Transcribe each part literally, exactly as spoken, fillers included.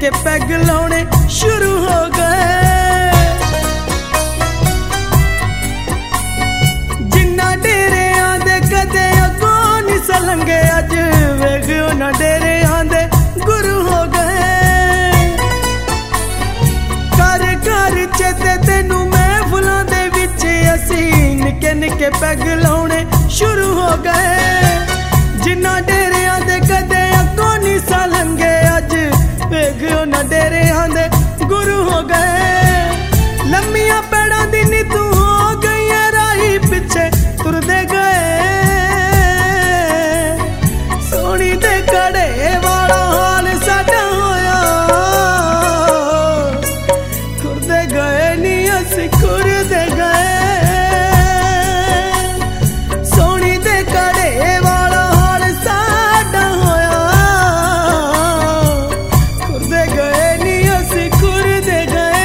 के पैग लाने शुरू हो गए। जिन्ना डेरे आंदे कदे अगों नहीं सलंगे, अज वेख उन्हां डेरे आंदे गुरु हो गए। घर घर चेते तेनू महफिलां दे विच असी निके निके पैग लाने शुरू हो गए। जिन्ना डेरे आंदे कदे अगों नहीं सलंगे, अज वेख उन्हां डेरे आंदे गुरु हो गए। लम्मियां पैड़ां दी नी तू हो गई है राही पिछे तुरदे गए। सोनी दे कड़े वाला हाल साडा होया, खुरदे गए नी असी खुरदे गए। सोनी दे कड़े वाला हाल साडा होया, खुरदे गए नी असी खुरदे गए।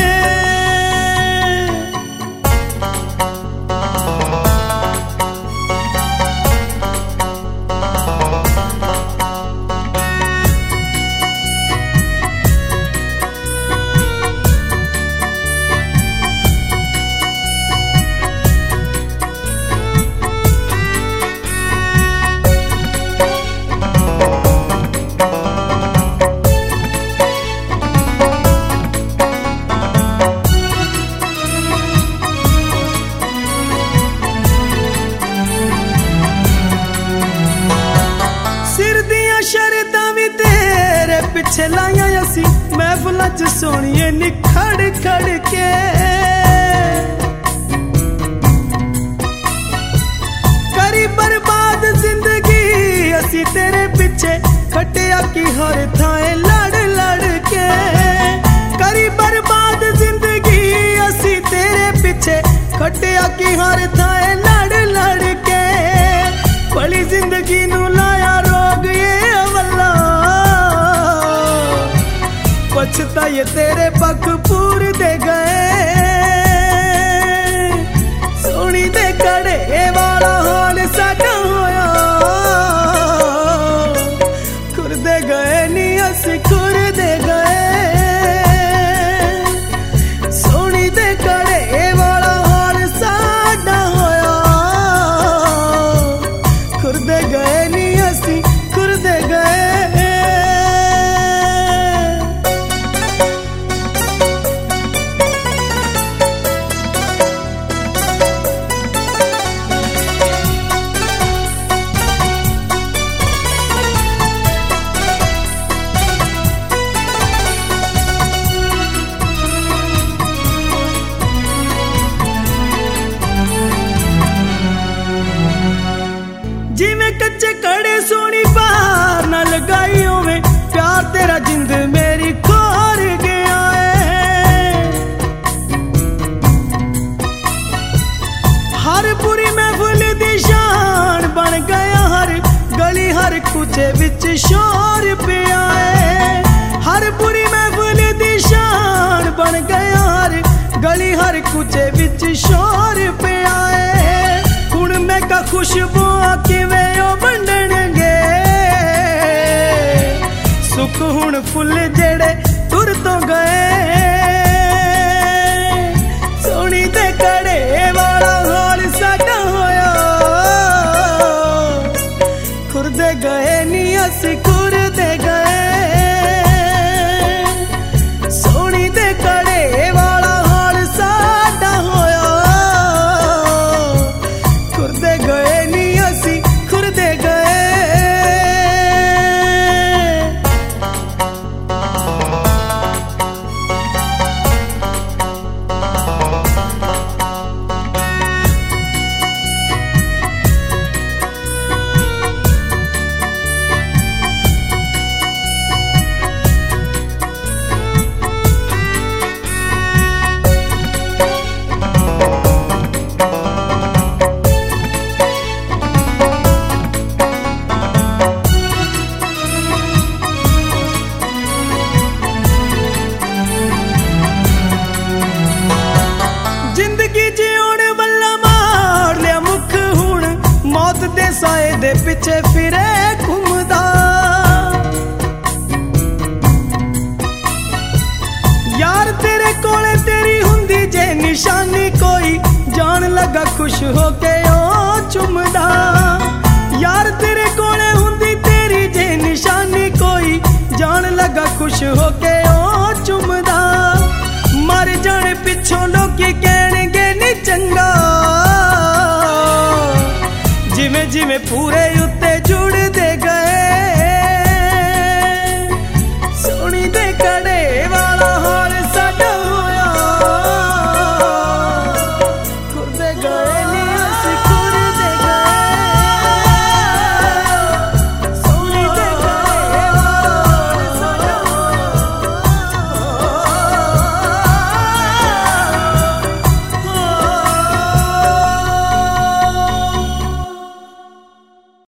शरदां भी तेरे पिछे लाइया असी महफिलां च सोनिए निखड़ खड़ के। करी बर्बाद जिंदगी असी तेरे पिछे, खटिया की हर थाए लड़ लड़ के। करी बर्बाद जिंदगी असी तेरे पिछे, खटिया की हर थाए लड़ लड़ के। भली जिंदगी नू लाया रोग ये अवला, पछताए तेरे पग पूर दे गए। सोनी दे कड़े वाला हाल साडा होया, खुरदे गए नी असी खुरदे गए। सोनी दे कड़े वाला हाल साडा होया, खुरदे गए नी असी खुरदे गए। जिवें कच्चे कड़े सोनी पार न लगाई होवे, प्यार तेरा जिंद मेरी खोर गया है। हर बुरी महफिल दी शान बन गया, हर गली हर कुचे विच शोर पिया है। हर बुरी महफिल दी शान बन गया, हर गली हर कुचे विच शोर पिया है। हुण मैं का खुशबू किवें ओ बंडणगे, सुख हुण फुल जेड़े तुर तो गए। सोनी दे कड़े वाला हाल साडा होया, खुरदे गए नी असी खुरदे गए। सोनी दे कड़े वाला हाल साडा होया, खुरदे गए नी असी खुरदे गए। साए दे पिछे फिरे घूमदा, निशानी कोई जान लगा खुश होके ओ चुमदा। यार तेरे कोले हुंदी तेरी जे निशानी कोई जान लगा खुश होके ओ चुमदा। मर जाने पिछों लोकी कहणगे नी चंगा, जिवें जिवें पूरे